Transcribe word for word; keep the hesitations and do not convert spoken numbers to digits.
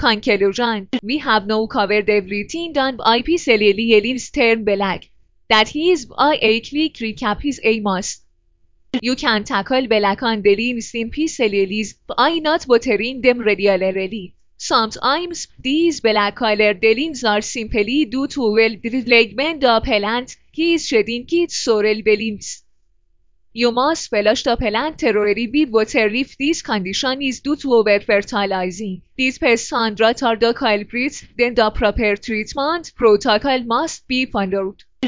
Conclusion: we have now covered everything done by P. Cellelli turn black. That is why a quick recap is a must. You can tackle black underlimbs in P. Cellellis by not watering them regularly. Sometimes these black colored limbs are simply due to well-development of plant is shedding its sorrel limbs. You must flush the plant thoroughly with water if this condition is due to over-fertilizing. These pests and rot are the culprits, then the proper treatment protocol must be followed.